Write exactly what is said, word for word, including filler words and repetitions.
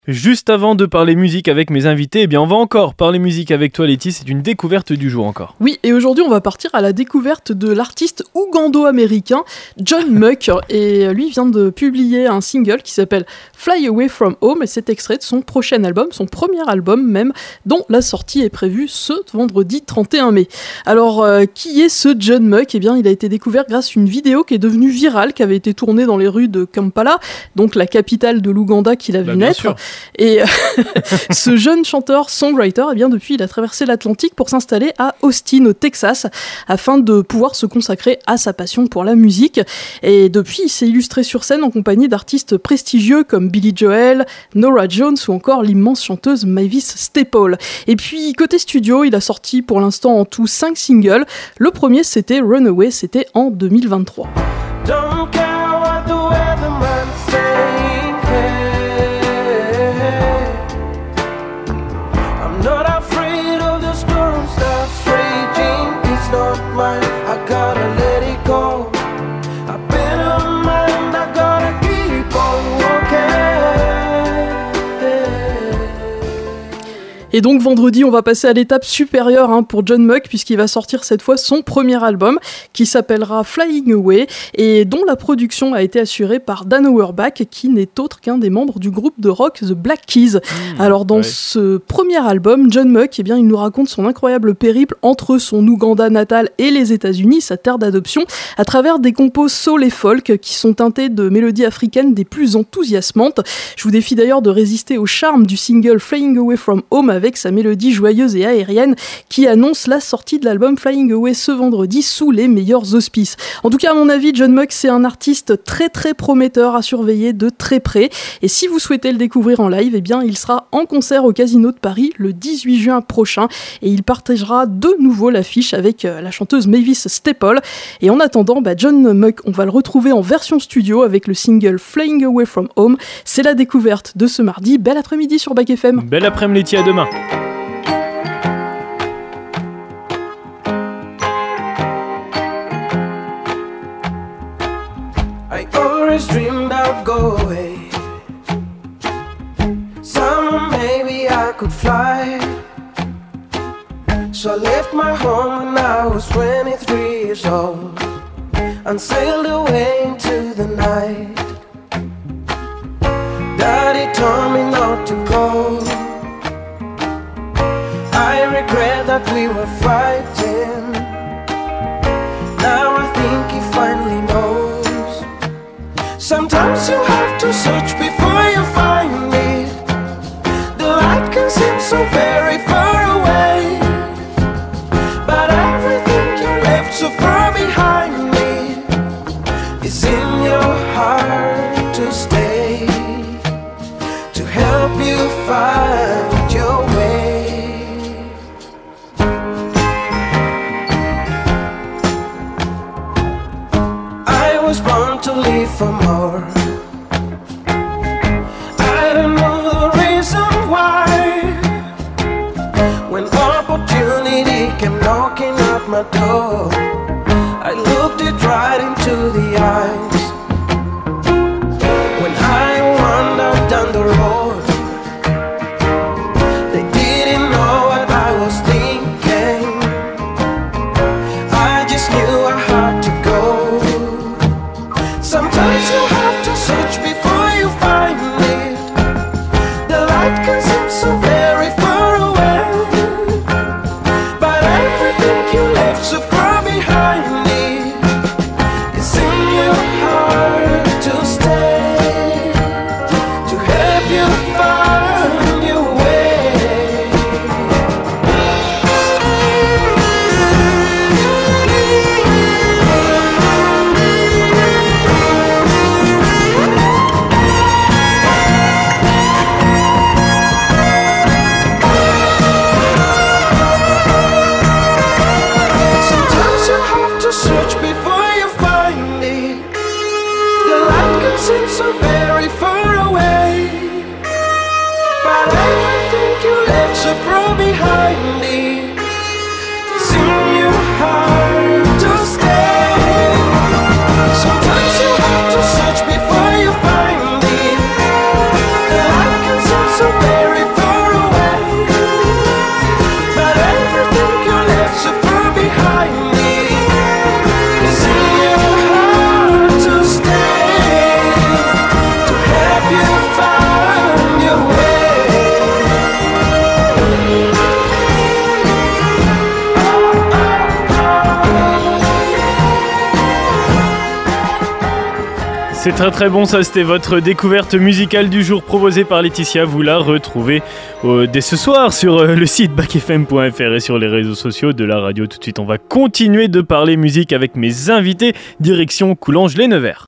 Juste avant de parler musique avec mes invités, eh bien on va encore parler musique avec toi Letty, c'est une découverte du jour encore. Oui, et aujourd'hui on va partir à la découverte de l'artiste ougando-américain John Muck, et lui vient de publier un single qui s'appelle Fly Away From Home, et c'est extrait de son prochain album, son premier album même, dont la sortie est prévue ce vendredi trente et un mai. Alors, euh, qui est ce John Muck ? Eh bien, il a été découvert grâce à une vidéo qui est devenue virale, qui avait été tournée dans les rues de Kampala, donc la capitale de l'Ouganda qu'il a vu bah, naître. Et ce jeune chanteur-songwriter, eh bien, depuis, il a traversé l'Atlantique pour s'installer à Austin, au Texas, afin de pouvoir se consacrer à sa passion pour la musique. Et depuis, il s'est illustré sur scène en compagnie d'artistes prestigieux comme Billy Joel, Norah Jones ou encore l'immense chanteuse Mavis Staples. Et puis, côté studio, il a sorti pour l'instant en tout cinq singles. Le premier, c'était Runaway, c'était en deux mille vingt-trois. Don't care what the weatherman saying, hey. I'm not afraid of the storms that's raging. It's not mine, I gotta let it go. I've been on mine, I gotta keep on walking. Et donc vendredi, on va passer à l'étape supérieure hein, pour John Muck, puisqu'il va sortir cette fois son premier album qui s'appellera Flying Away et dont la production a été assurée par Dan Auerbach, qui n'est autre qu'un des membres du groupe de rock The Black Keys. Mmh, Alors dans ouais. ce premier album, John Muck, eh bien, il nous raconte son incroyable périple entre son Ouganda natal et les États-Unis, sa terre d'adoption, à travers des compos soul et folk qui sont teintés de mélodies africaines des plus enthousiasmantes. Je vous défie d'ailleurs de résister au charme du single Flying Away From Home avec sa mélodie joyeuse et aérienne qui annonce la sortie de l'album Flying Away ce vendredi sous les meilleurs auspices. En tout cas, à mon avis, John Muck, c'est un artiste très très prometteur à surveiller de très près. Et si vous souhaitez le découvrir en live, eh bien, il sera en concert au Casino de Paris le dix-huit juin prochain et il partagera de nouveau l'affiche avec la chanteuse Mavis Staples. Et en attendant, bah, John Muck, on va le retrouver en version studio avec le single Flying Away From Home. C'est la découverte de ce mardi. Bel après-midi sur Bac F M. Bel après-midi, Letty, à demain. I always dreamed I'd go away. Summer, maybe I could fly. So I left my home when I was twenty-three years old and sailed away into the night. Daddy told me not to go. I regret that we were fighting. Now I think he finally knows. Sometimes you have to search before you find it. The light can seem so very far away, but everything you left so far behind me is in your heart to stay, to help you find your way. I was born to live for more. I don't know the reason why. When opportunity came knocking at my door, I looked it right into the eyes. When I wandered down the road, they didn't know what I was thinking. I just knew I had to go. Sometimes you have to search before you find it. The light can seem so very far away, but everything you left so far behind it is in your heart to stay, to help you find your way. Sometimes you have to search before you find it. The light can seem so very far away, but everything you left so far behind it is in your heart to stay. Sometimes you have to search before you find it. The light can seem so C'est très très bon, ça c'était votre découverte musicale du jour proposée par Laetitia. Vous la retrouvez euh, dès ce soir sur euh, le site bac f m point f r et sur les réseaux sociaux de la radio. Tout de suite on va continuer de parler musique avec mes invités, direction Coulanges-les-Nevers.